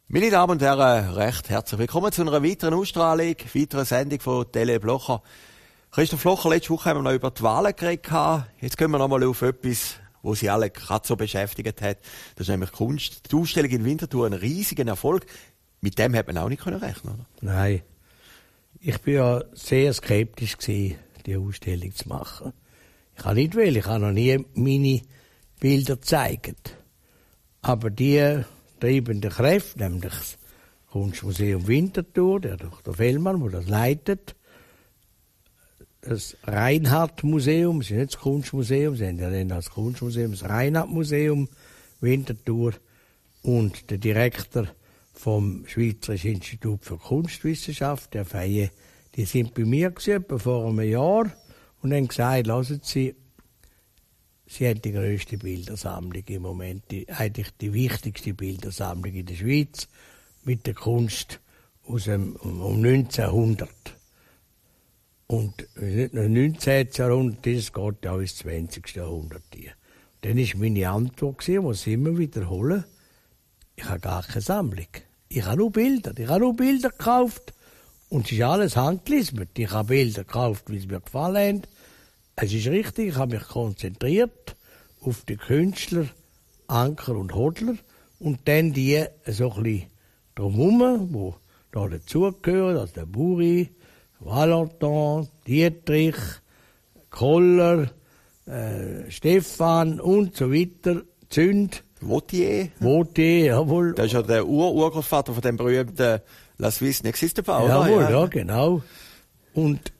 Meine Damen und Herren, recht herzlich willkommen zu einer weiteren Ausstrahlung, weiteren Sendung von Tele Blocher. Christoph Blocher, letzte Woche haben wir noch über die Wahlen geredet. Jetzt gehen wir noch mal auf etwas, was Sie alle gerade so beschäftigt hat. Das ist nämlich Kunst. Die Ausstellung in Winterthur, ein riesiger Erfolg. Mit dem hat man auch nicht rechnen, oder? Nein. Ich war ja sehr skeptisch gewesen, die Ausstellung zu machen. Ich habe nicht will, ich habe noch nie meine Bilder gezeigt. Aber die treibende Kräfte, nämlich das Kunstmuseum Winterthur, der Dr. Fellmann, der das leitet, das Reinhardt-Museum, das ist nicht das Kunstmuseum, sie haben ja dann das Kunstmuseum, das Reinhardt-Museum Winterthur und der Direktor vom Schweizerischen Institut für Kunstwissenschaft, der Feye, die sind bei mir gewesen, vor einem Jahr und haben gesagt, lassen Sie, Sie haben die grösste Bildersammlung im Moment, eigentlich die wichtigste Bildersammlung in der Schweiz mit der Kunst aus dem, um 1900. Und nicht nur 19. Jahrhundert, das geht ja auch ins 20. Jahrhundert. Dann war meine Antwort, die ich immer wiederholen, ich habe gar keine Sammlung. Ich habe nur Bilder. Ich habe nur Bilder gekauft. Und es ist alles handgelismet. Ich habe Bilder gekauft, wie es mir gefallen hat. Es ist richtig, ich habe mich konzentriert auf die Künstler, Anker und Hodler und dann die so ein bisschen drumherum, die da dazugehören, also der Bourri, Valentin, Dietrich, Koller, Stefan und so weiter, Zünd. Vautier, jawohl. Das ist ja der Urgroßvater von dem berühmten La Suisse n'existe pas, oder? Jawohl, ja, genau. Und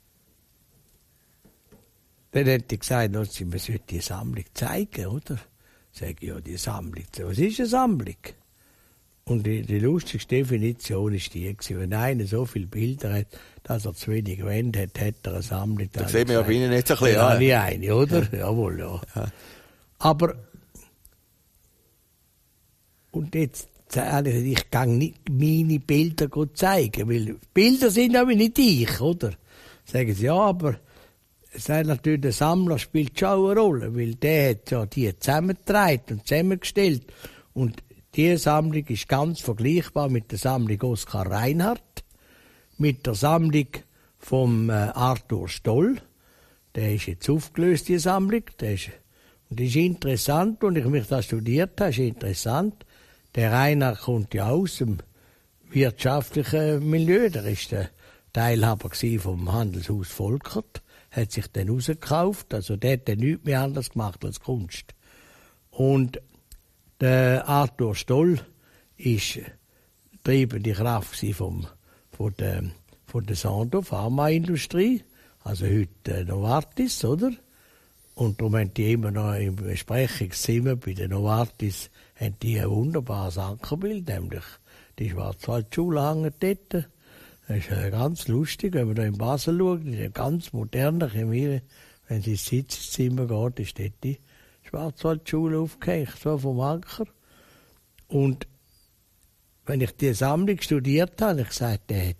dann hätte ich gesagt, man sollte die Sammlung zeigen, oder? Sag ich, ja, die Sammlung. Was ist eine Sammlung? Und die lustigste Definition ist die, wenn einer so viele Bilder hat, dass er zu wenig Wände hat, hat er eine Sammlung. Das sehen wir ja bei Ihnen nicht so ein bisschen, ja. Nicht eine, oder? Ja. Jawohl, ja. Aber, und jetzt, ich kann nicht meine Bilder zeigen, weil Bilder sind aber nicht ich, oder? Sagen sie, ja, aber sagt natürlich, der Sammler spielt schon eine Rolle, weil der hat ja die zusammengetragen und zusammengestellt. Und diese Sammlung ist ganz vergleichbar mit der Sammlung Oskar Reinhardt, mit der Sammlung vom Arthur Stoll. Der ist jetzt aufgelöst, die Sammlung. Und das ist interessant, und ich mich das studiert habe, ist interessant. Der Reinhardt kommt ja aus dem wirtschaftlichen Milieu. Der ist der Teilhaber vom Handelshaus Volkert. Hat sich dann rausgekauft, also der hat dann nichts mehr anders gemacht als Kunst. Und der Arthur Stoll ist treibende Kraft von der Sandoz Pharmaindustrie, also heute Novartis, oder? Und darum haben die immer noch im Besprechungszimmer bei der Novartis haben die ein wunderbares Ankerbild, nämlich die Schwarzwaldschule hängt dort. Das ist ganz lustig, wenn man da in Basel schaut, das ist eine ganz moderne Chemie. Wenn Sie ins Sitzzimmer geht, ist dort die Schwarzwaldschule aufgehängt, so vom Anker. Und wenn ich die Sammlung studiert habe, habe ich gesagt, der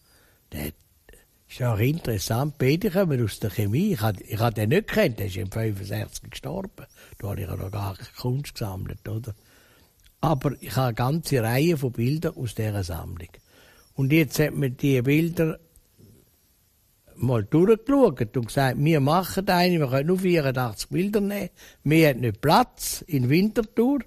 ist ja auch interessant, beide kommen aus der Chemie. Ich habe den nicht gekannt, der ist im 65 gestorben. Da habe ich ja noch gar keine Kunst gesammelt, oder? Aber ich habe eine ganze Reihe von Bildern aus dieser Sammlung. Und jetzt hat man die Bilder mal durchgeschaut und gesagt, wir machen eine, wir können nur 84 Bilder nehmen. Wir haben nicht Platz in Winterthur.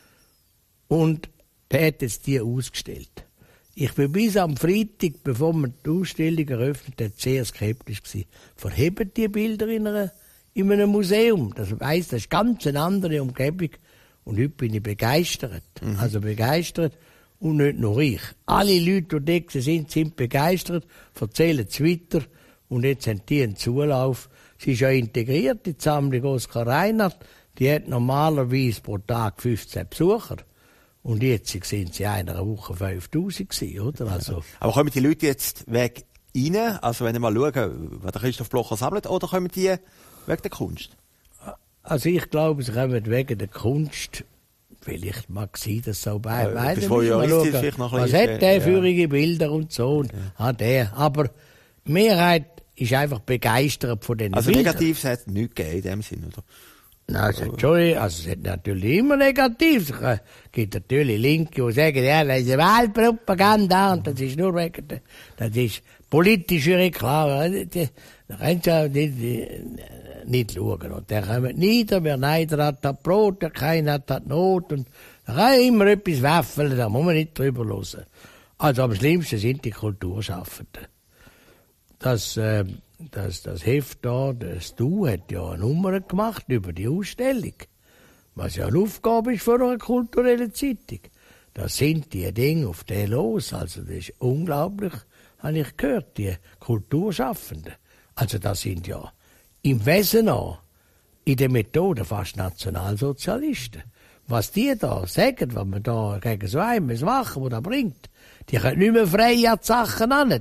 Und der hat jetzt die ausgestellt. Ich bin bis am Freitag, bevor man die Ausstellung eröffnet hat, sehr skeptisch gewesen. Verheben die Bilder in einem Museum? Das heisst, das ist ganz eine andere Umgebung. Und heute bin ich begeistert. Also begeistert. Und nicht nur ich. Alle Leute, die dort sind begeistert, erzählen es weiter. Und jetzt haben die einen Zulauf. Sie ist ja integriert, die Sammlung Oskar Reinhardt. Die hat normalerweise pro Tag 15 Besucher. Und jetzt sind sie in einer Woche 5000 gewesen, oder? Also. Aber kommen die Leute jetzt wegen Ihnen, also wenn Sie mal schauen, was der Christoph Blocher sammelt, oder kommen die wegen der Kunst? Also ich glaube, sie kommen wegen der Kunst. Vielleicht mag sie das so beide. Das voyeuristisch vielleicht noch ein was bisschen. hat der für Bilder und so? Ja. Der. Aber die Mehrheit ist einfach begeistert von den also Bildern. negativ hat es nichts gegeben in dem Sinn, oder? Nein, es hat natürlich immer negativ. Es gibt natürlich Linke, die sagen, ja, das ist Wahlpropaganda und das ist nur wegen das ist politische Reklame. Da kannst du auch nicht schauen. Und der kommt nieder, wer Neider hat, hat Brot, der keiner hat Not. Und da kann immer etwas wäffeln, da muss man nicht drüber hören. Also am schlimmsten sind die Kulturschaffenden. Das Heft da, das Du, hat ja eine Nummer gemacht über die Ausstellung. Was ja eine Aufgabe ist für eine kulturelle Zeitung. Da sind die Dinge auf den los. Also das ist unglaublich, habe ich gehört, die Kulturschaffenden. Also das sind ja im Wesen auch, in der Methode fast Nationalsozialisten. Was die da sagen, was man da gegen so einen machen, was da bringt, die können nicht mehr frei an die Sachen an.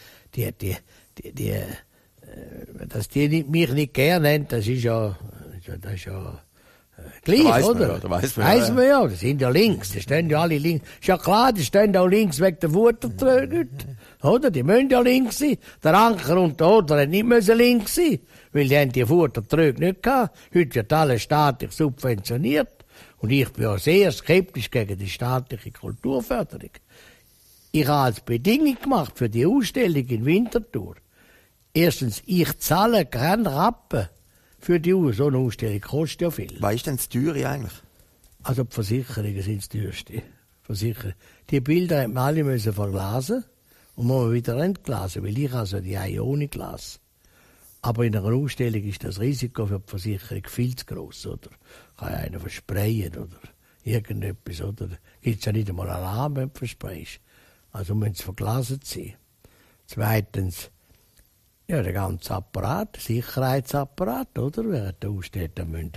Dass die mich nicht gerne nennen, das ist ja gleich, weiss oder? Man, weiss man ja, das sind ja links, die stehen ja alle links. Ist ja klar, die stehen auch links wegen der Futtertröge, oder? Die müssen ja links sein. Der Anker und der Oder hätten nicht links sein, weil die haben die Futtertröge nicht gehabt. Heute wird alles staatlich subventioniert. Und ich bin ja sehr skeptisch gegen die staatliche Kulturförderung. Ich habe als Bedingung gemacht für die Ausstellung in Winterthur. Erstens, ich zahle keinen Rappen für so eine Ausstellung. Kostet ja viel. Was ist denn das Teure eigentlich? Also die Versicherungen sind das teuerste. Die Bilder haben wir alle müssen verglasen und muss wieder entglasen, weil ich also die ohne Glas. Aber in einer Ausstellung ist das Risiko für die Versicherung viel zu gross, oder? Kann ja einer versprayen oder irgendetwas, oder? Gibt es ja nicht einmal Alarm, wenn du versprayst. Also müssen sie verglasen sein. Zweitens, ja, der ganze Apparat, der Sicherheitsapparat, oder? Während der Ausstellung, da müssen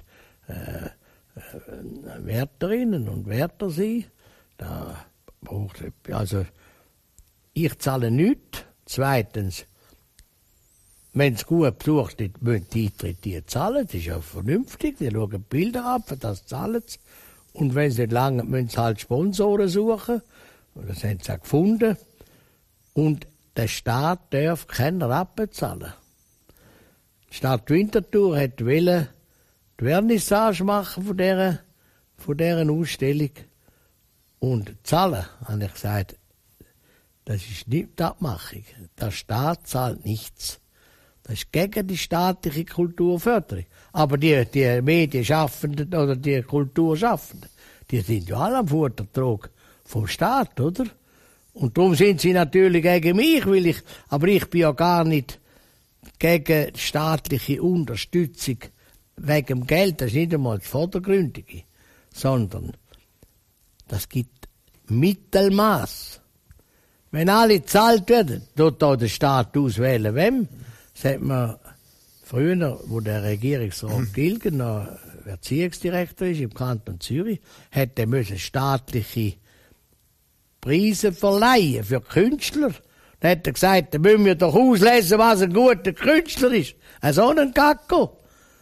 Wärterinnen und Wärter sein. Da braucht also ich zahle nichts. Zweitens, wenn es gut besucht ist, müssen die Eintritte zahlen. Das ist ja vernünftig. Die schauen Bilder ab, für das zahlen sie. Und wenn sie nicht lange, müssen sie halt Sponsoren suchen. Das haben sie auch gefunden. Und der Staat darf keinen Rappen zahlen. Die Stadt Winterthur wollte die Vernissage machen von dieser Ausstellung. Und zahlen, habe ich gesagt, das ist nicht die Abmachung. Der Staat zahlt nichts. Das ist gegen die staatliche Kulturförderung. Aber die Medienschaffenden oder die Kulturschaffenden, die sind ja alle am Futtertrog vom Staat, oder? Und darum sind sie natürlich gegen mich, aber ich bin ja gar nicht gegen staatliche Unterstützung wegen dem Geld. Das ist nicht einmal das Vordergründige, sondern das gibt Mittelmaß. Wenn alle gezahlt werden, tut da der Staat auswählen, wem? Das hat man früher, wo der Regierungsrat Gilgen noch Erziehungsdirektor ist im Kanton Zürich, hätte müssen staatliche Preise verleihen für Künstler. Dann hat er gesagt, da müssen wir doch auslesen, was ein guter Künstler ist. So ein Gacko.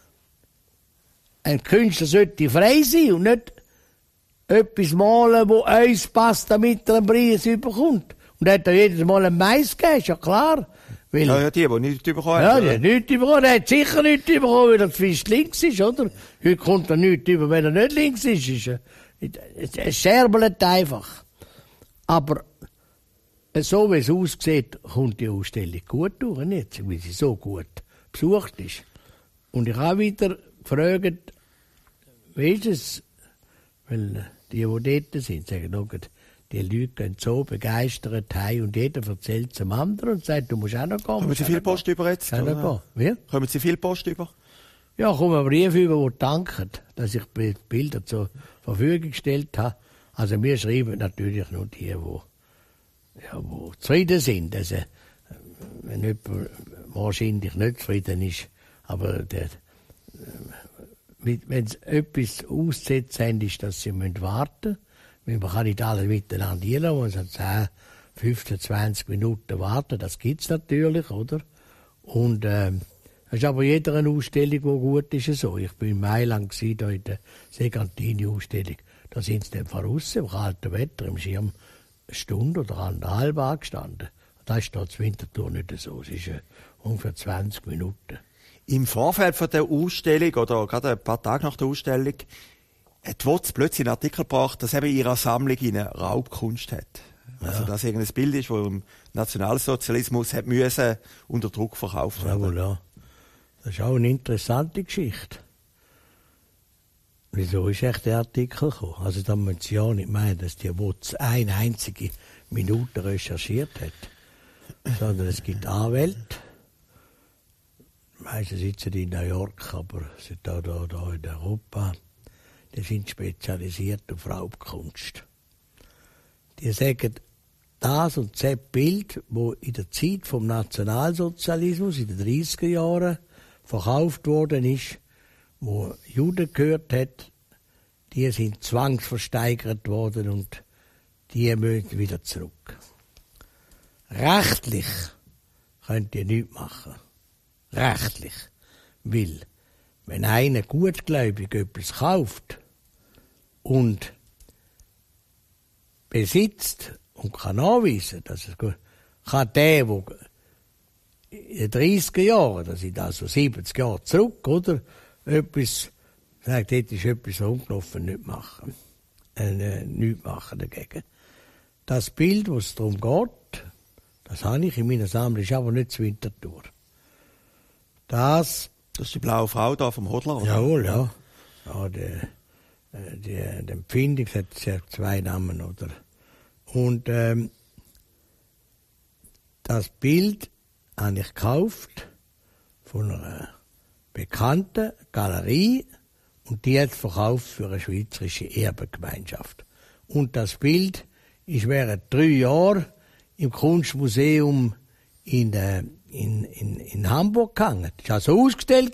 Ein Künstler sollte frei sein und nicht etwas malen, wo uns passt, damit er einen Preis überkommt. Und er hat ja jedes Mal einen Mais gegeben, ist ja klar. Weil, ja, die nichts bekommen haben. Ja, die nichts bekommen. Er hat sicher nichts bekommen, weil er fest links ist, oder? Heute kommt er nichts über, wenn er nicht links ist. Es scherbelt einfach. Aber so wie es aussieht, kommt die Ausstellung gut durch, nicht? Weil sie so gut besucht ist. Und ich habe wieder gefragt, wie ist es? Weil die dort sind, sagen, die Leute gehen so begeistert heim und jeder erzählt es dem anderen und sagt, du musst auch noch gehen. Kommen Sie viel Post über jetzt? Wie? Kommen Sie viel Post über? Ja, kommen Briefe über, die danken, dass ich die Bilder zur Verfügung gestellt habe. Also wir schreiben natürlich nur die, die zufrieden sind. Also, wenn jemand wahrscheinlich nicht zufrieden ist, aber wenn es etwas auszusetzen haben, ist, dass sie warten müssen. Man kann nicht alle miteinander hinlassen, man muss 10, 15, 20 Minuten warten, das gibt es natürlich, oder? Und das ist aber jeder eine Ausstellung, die gut ist. So. Ich war in Mailand, da in der Segantini-Ausstellung. Da sind sie dann voraus, im kalten Wetter, im Schirm, eine Stunde oder anderthalb angestanden. Das ist da zur Winterthur nicht so. Es ist ungefähr 20 Minuten. Im Vorfeld von der Ausstellung, oder gerade ein paar Tage nach der Ausstellung, hat WOZ plötzlich einen Artikel gebracht, dass eben in ihrer Sammlung eine Raubkunst hat. Ja. Also, dass irgendein Bild ist, das im Nationalsozialismus hat müssen unter Druck verkauft werden. Jawohl, ja. Das ist auch eine interessante Geschichte. Wieso ist echt der Artikel gekommen? Also, da müssen Sie ja nicht meinen, dass die WOZ eine einzige Minute recherchiert hat. Sondern es gibt Anwälte. Meistens sitzen die in New York, aber sind da in Europa. Die sind spezialisiert auf Raubkunst. Die sagen, das und das Bild, das in der Zeit vom Nationalsozialismus in den 30er Jahren verkauft worden ist, wo Juden gehört hat, die sind zwangsversteigert worden und die müssen wieder zurück. Rechtlich könnt ihr nichts machen. Rechtlich. Weil, wenn einer gutgläubig etwas kauft und besitzt und kann nachweisen, dass es gut, kann der in den 30er Jahren, das sind also 70 Jahre zurück, oder, etwas, sagt, dort ist etwas ungelaufen, nicht machen. Nichts machen dagegen. Das Bild, was es darum geht, das habe ich in meiner Sammlung, ist aber nicht zu Winterthur. Das ist die blaue Frau da vom Hodler, oder? Jawohl, ja. Ja, die Empfindung hat zwei Namen, oder? Und das Bild habe ich gekauft von einer bekannten Galerie und die hat es verkauft für eine schweizerische Erbengemeinschaft. Und das Bild ist während 3 Jahren im Kunstmuseum in Hamburg gehangen. Das war also ausgestellt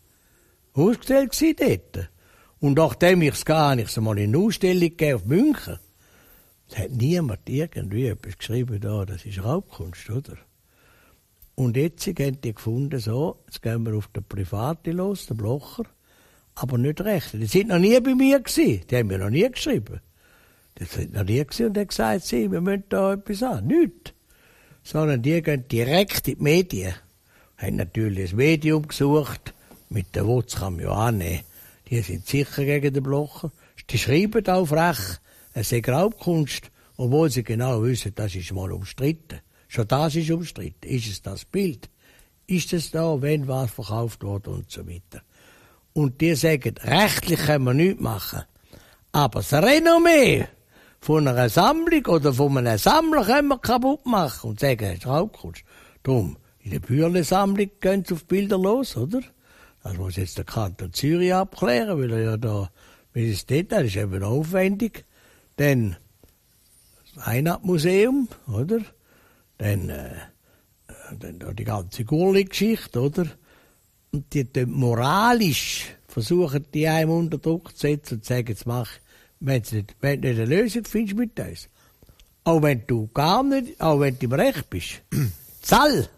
dort. Und nachdem ich es gar habe ich es mal in eine Ausstellung gegeben auf München. Es hat niemand irgendwie etwas geschrieben, das ist Raubkunst, oder? Und jetzt haben die gefunden, so, jetzt gehen wir auf den Privaten los, den Blocher, aber nicht recht. Die sind noch nie bei mir gewesen, die haben mir noch nie geschrieben. Die sind noch nie gewesen und haben gesagt, wir müssen da etwas an. Nichts. Sondern die gehen direkt in die Medien. Haben natürlich ein Medium gesucht, mit der WOZ kann man ja annehmen. Die sind sicher gegen den Blocher. Die schreiben auch frech, es sei Raubkunst, obwohl sie genau wissen, das ist mal umstritten. Schon das ist umstritten. Ist es das Bild? Ist es da, wenn was verkauft wird und so weiter? Und die sagen, rechtlich können wir nichts machen. Aber das Renommee von einer Sammlung oder von einem Sammler können wir kaputt machen und sagen, es ist Raubkunst. Darum, in der Bürle-Sammlung gehen sie auf Bilder los, oder? Das muss jetzt der Kanton Zürich abklären, weil er ja da, wie es dort, das ist eben aufwendig. Dann das Heimatmuseum, oder? Dann die ganze Gurli-Geschichte, oder? Und die moralisch versuchen, die einem unter Druck zu setzen und sagen, jetzt mach, wenn du nicht eine Lösung findest mit uns. Auch wenn du gar nicht, auch wenn du im Recht bist. Zahl!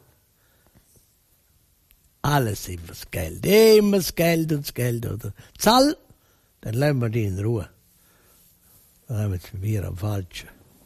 Alles immer das Geld. Immer das Geld und das Geld, oder? Zahl! Dann lassen wir die in Ruhe. Da haben wir es für mir am Falschen.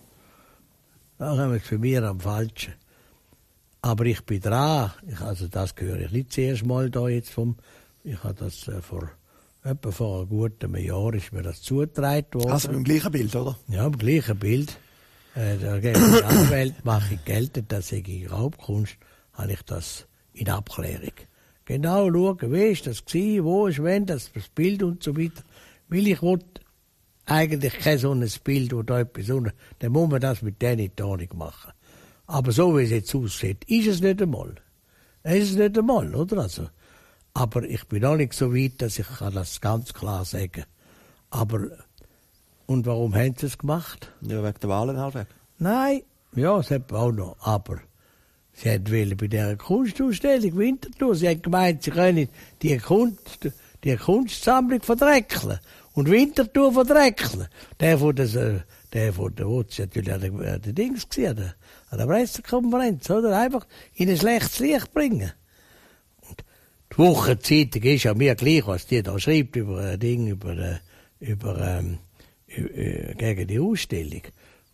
Aber ich bin dran. Also das gehöre ich nicht zuerst mal da jetzt vom. Ich habe das vor einem guten Jahr ist mir das zugetragen worden. Also beim gleichen Bild, oder? Ja, beim gleichen Bild. Da gebe ich Anwalt, mache ich geltend, dass ich Raubkunst, habe ich das in Abklärung. Genau schauen, wie ist das gewesen, wo ist wenn, das Bild und so weiter. Weil ich will eigentlich kein so ein Bild, wo da etwas unten, dann muss man das mit denen in die Ordnung machen. Aber so wie es jetzt aussieht, ist es nicht einmal. Es ist nicht einmal, oder? Also, aber ich bin noch nicht so weit, dass ich das ganz klar sagen kann. Aber, und warum haben sie es gemacht? Ja, wegen der Wahlen halbwegs. Nein, ja, das hat auch noch. Aber sie wollten bei dieser Kunstausstellung Winterthur, sie haben gemeint, sie können die Kunstsammlung verdreckeln. Und Winterthur verdreckeln. Der von der WOZ natürlich an der Dings gesehen, an der Pressekonferenz, oder? Einfach in ein schlechtes Licht bringen. Und die Wochenzeitung ist ja mir gleich, was die da schreibt über ein Ding, gegen die Ausstellung.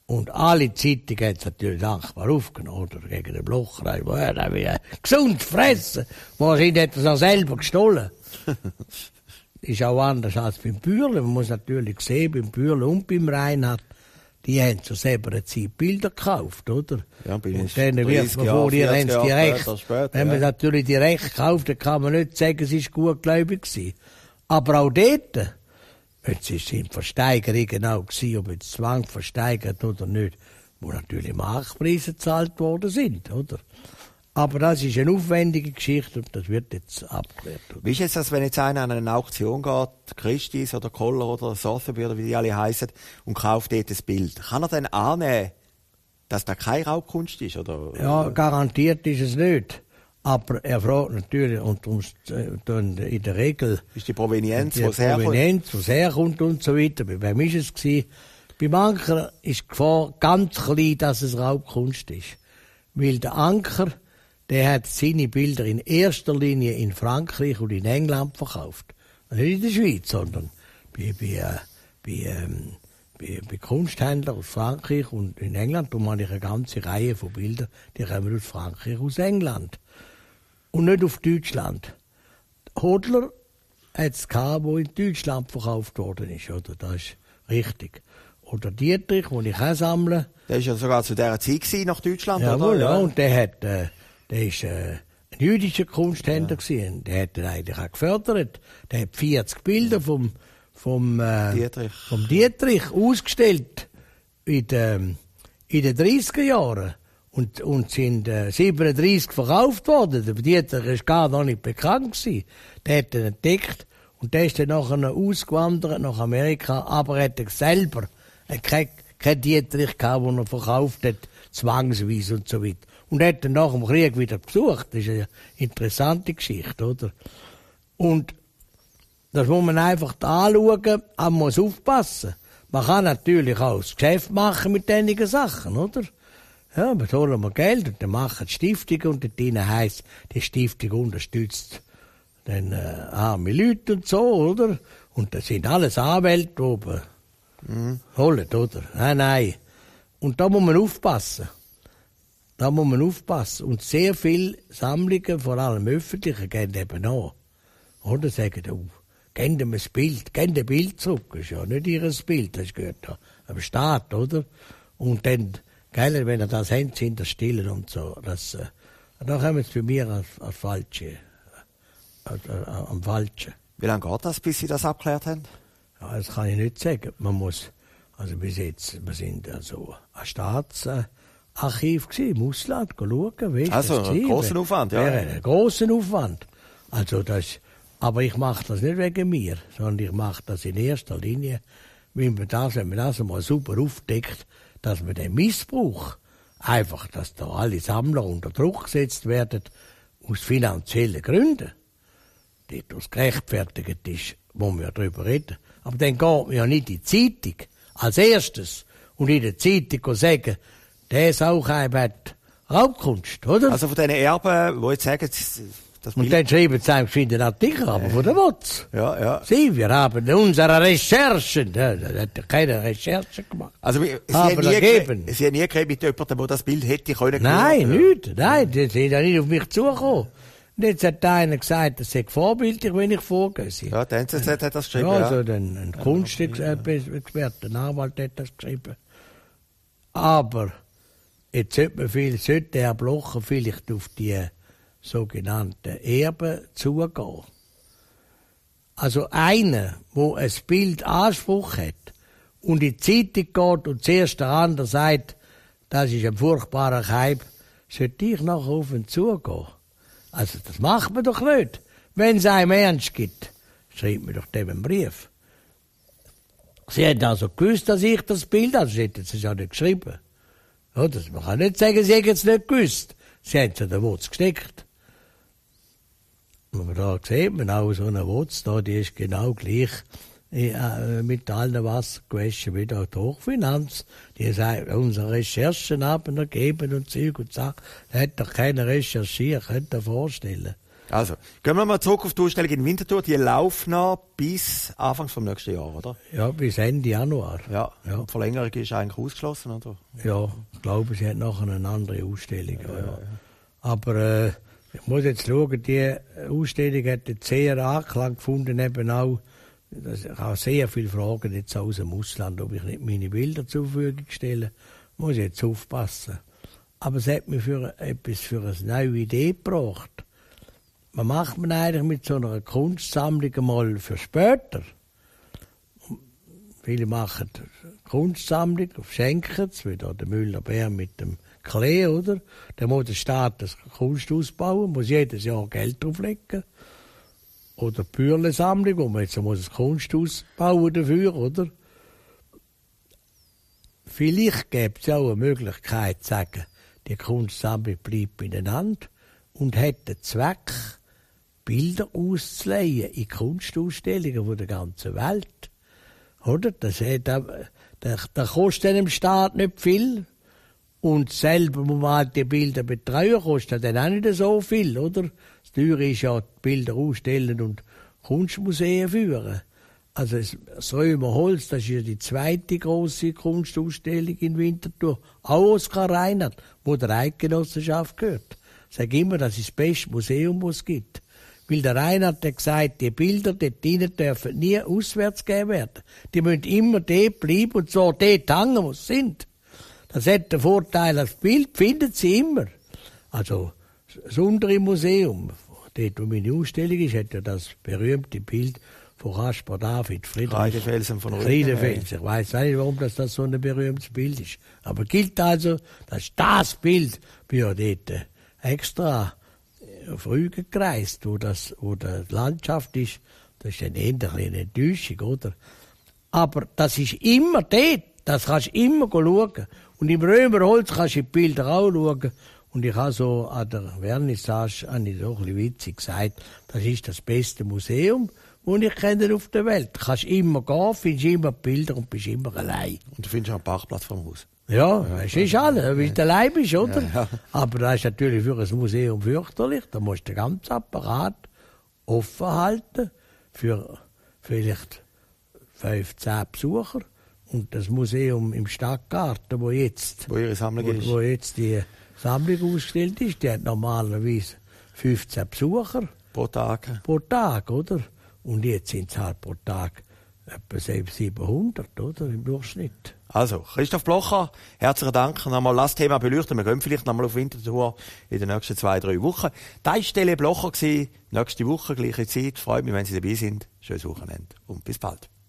Und alle Zeitungen haben es natürlich dankbar aufgenommen, oder? Gegen den Blocher. Da will gesund fressen. Wahrscheinlich hat er es auch selber gestohlen. Ist auch anders als beim Bürle. Man muss natürlich sehen, beim Bürle und beim Reinhard, die haben zur selben Zeit Bilder gekauft, oder? Ja, und dann wird man vor, die haben es direkt. Wenn man natürlich direkt kauft, dann kann man nicht sagen, es war gutgläubig gewesen. Aber auch dort, jetzt sind Versteigerungen auch gewesen, ob jetzt Zwang versteigert oder nicht, wo natürlich Marktpreise gezahlt worden sind, oder? Aber das ist eine aufwendige Geschichte und das wird jetzt abgeklärt. Wie ist es das, wenn jetzt einer an eine Auktion geht, Christie's oder Koller oder Sotheby oder wie die alle heissen, und kauft dort ein Bild? Kann er dann annehmen, dass das keine Raubkunst ist? Oder? Ja, garantiert ist es nicht. Aber er fragt natürlich, und in der Regel ist die Provenienz, wo es herkommt und so weiter. Bei wem ist es gewesen? Beim Anker ist die Gefahr ganz klein, dass es Raubkunst ist. Weil der Anker, der hat seine Bilder in erster Linie in Frankreich und in England verkauft. Nicht in der Schweiz, sondern bei Kunsthändlern aus Frankreich und in England. Da habe ich eine ganze Reihe von Bildern, die kommen aus Frankreich, aus England. Und nicht auf Deutschland. Hodler hat es gehabt, wo in Deutschland verkauft worden ist, oder? Das ist richtig. Oder Dietrich, den ich auch sammle. Der war ja sogar zu dieser Zeit nach Deutschland, jawohl, oder? Ja, und der ist ein jüdischer Kunsthändler gewesen. Der hat ihn eigentlich auch gefördert. Der hat 40 Bilder vom Dietrich ausgestellt in den 30er Jahren. Und sind 37 verkauft worden. Der Dietrich war gar noch nicht bekannt gewesen. Der hat ihn entdeckt und der ist dann nachher ausgewandert nach Amerika, aber er hat selber kein Dietrich gehabt, den er verkauft hat, zwangsweise und so weiter. Und er hat dann nach dem Krieg wieder besucht. Das ist eine interessante Geschichte, oder? Und das muss man einfach anschauen, aber man muss aufpassen. Man kann natürlich auch das Geschäft machen mit diesen Sachen, oder? Ja, wir holen wir Geld und dann machen die Stiftung und dort heisst, die Stiftung unterstützt dann arme Leute und so, oder? Und das sind alles Anwälte oben. Holen, oder? Nein. Und da muss man aufpassen. Und sehr viele Sammlungen, vor allem öffentliche, gehen eben an. Oder sagen, geben dem ein Bild, geben dem Bild zurück. Das ist ja nicht ihr Bild, das gehört da am Staat, oder? Und dann, gell, wenn er das haben, sind das Stillen und so. Das, da kommen sie bei mir als Falsche. Am Falschen. Wie lange geht das, bis Sie das abgeklärt haben? Ja, das kann ich nicht sagen. Man muss, also bis jetzt, wir sind also ein Staatsarchiv gewesen, im Ausland, schauen, wie ist also, das einen grossen Aufwand, ja. Einen grossen Aufwand. Also das, aber ich mache das nicht wegen mir, sondern ich mache das in erster Linie, wenn man das einmal super aufdeckt, dass man den Missbrauch, einfach, dass da alle Sammler unter Druck gesetzt werden, aus finanziellen Gründen, das gerechtfertigt ist, wo wir darüber reden. Aber dann geht man ja nicht in die Zeitung als erstes und in der Zeitung sagen, der Sauchheim hat Raubkunst, oder? Also von diesen Erben, die jetzt sagen, das und dann schreiben sie einen geschwinden Artikel, aber von der Wotz. Ja. Sie, wir haben unsere Recherchen, da hat keine Recherchen gemacht. Also Sie haben nie geredet mit jemandem, der das Bild hätte können. Nein, nicht. Nein, die sind ja nicht auf mich zugekommen. Und jetzt hat einer gesagt, das sei vorbildlich, wenn ich vorgehe. Ja, der NZZ hat das geschrieben, ja. Also ein Kunstexperte, ein Anwalt hat das geschrieben. Aber jetzt sollte der Blocher vielleicht auf die sogenannten Erben zugehen. Also einer, der ein Bild Anspruch hat und in die Zeitung geht und zuerst der andere sagt, das ist ein furchtbarer Hype, sollte ich nachher auf ihn zugehen. Also das macht man doch nicht. Wenn es einem ernst gibt, schreibt mir doch dem einen Brief. Sie hätten also gewusst, dass ich das Bild habe, sie hätten es ja nicht geschrieben. Oder? Man kann nicht sagen, sie hätten es nicht gewusst. Sie haben es an der Wurz gesteckt. Aber da sieht man auch so eine Wurz, die ist genau gleich mit allen Wasser gewaschen wie da die Hochfinanz. Die sagt, unsere Recherchen haben ergeben und Zeug und Sachen. Da hat doch keiner recherchiert, könnt ihr vorstellen. Also, gehen wir mal zurück auf die Ausstellung in Winterthur. Die läuft noch bis Anfang vom nächsten Jahr, oder? Ja, bis Ende Januar. Ja. Die Verlängerung ist eigentlich ausgeschlossen, oder? Ja, ich glaube, sie hat nachher eine andere Ausstellung. Ja. Aber ich muss jetzt schauen, die Ausstellung hat jetzt sehr Anklang gefunden, eben auch. Ich habe sehr viele Fragen jetzt aus dem Ausland, ob ich nicht meine Bilder zur Verfügung stelle. Muss ich jetzt aufpassen. Aber es hat mich für eine neue Idee gebracht. Was macht man eigentlich mit so einer Kunstsammlung mal für später? Viele machen Kunstsammlung, schenken es, wie da der Müller-Bär mit dem Klee, oder? Dann muss der Staat das Kunsthaus bauen, muss jedes Jahr Geld drauflegen. Oder die Bürle-Sammlung, wo man jetzt muss ein Kunsthaus bauen dafür, oder? Vielleicht gäbe es auch eine Möglichkeit zu sagen, die Kunstsammlung bleibt beieinander und hat den Zweck, Bilder auszuleihen in Kunstausstellungen von der ganzen Welt. Oder? Das kostet dem Staat nicht viel. Und selber muss man halt die Bilder betreuen, kostet dann auch nicht so viel, oder? Das Teure ist ja, die Bilder ausstellen und Kunstmuseen führen. Also das Römerholz, das ist ja die zweite grosse Kunstausstellung in Winterthur. Auch Oskar Reinhardt, wo der Eidgenossenschaft gehört. Ich sage immer, das ist das beste Museum, das es gibt. Weil der Reinhardt hat gesagt, die Bilder dort drinnen dürfen nie auswärts gegeben werden. Die müssen immer dort bleiben und so dort hängen, wo sie sind. Das hat den Vorteil, das Bild findet sie immer. Also das untere Museum, dort wo meine Ausstellung ist, hat ja das berühmte Bild von Caspar David Friedrich. Kreidefelsen von Kreidefelsen. Ich weiss nicht, warum das so ein berühmtes Bild ist. Aber gilt also, das ist das Bild, bin ja dort extra auf Rügen gereist, wo die Landschaft ist. Das ist dann eher eine Enttäuschung, oder? Aber das ist immer dort. Das kannst du immer schauen. Und im Römerholz kannst du die Bilder auch schauen. Und ich habe so an der Vernissage so ein bisschen witzig gesagt, das ist das beste Museum, das ich kenne auf der Welt. Du kannst immer gehen, findest immer Bilder und bist immer allein. Und du findest auch einen Parkplatz vom Haus. Ja, das ist alles, weil du allein bist, oder? Ja. Aber das ist natürlich für ein Museum fürchterlich. Da musst du den ganzen Apparat offen halten für vielleicht 15 Besucher. Und das Museum im Stadtgarten, wo ihre Sammlung ist. Wo jetzt die Sammlung ausgestellt ist, die hat normalerweise 15 Besucher. Pro Tag. Pro Tag, oder? Und jetzt sind es halt pro Tag etwa 700, oder? Im Durchschnitt. Also, Christoph Blocher, herzlichen Dank. Nochmal das Thema beleuchten. Wir gehen vielleicht nochmal auf Winterthur in den nächsten 2-3 Wochen. Das war Tele Blocher. Nächste Woche, gleiche Zeit. Freut mich, wenn Sie dabei sind. Schönes Wochenende und bis bald.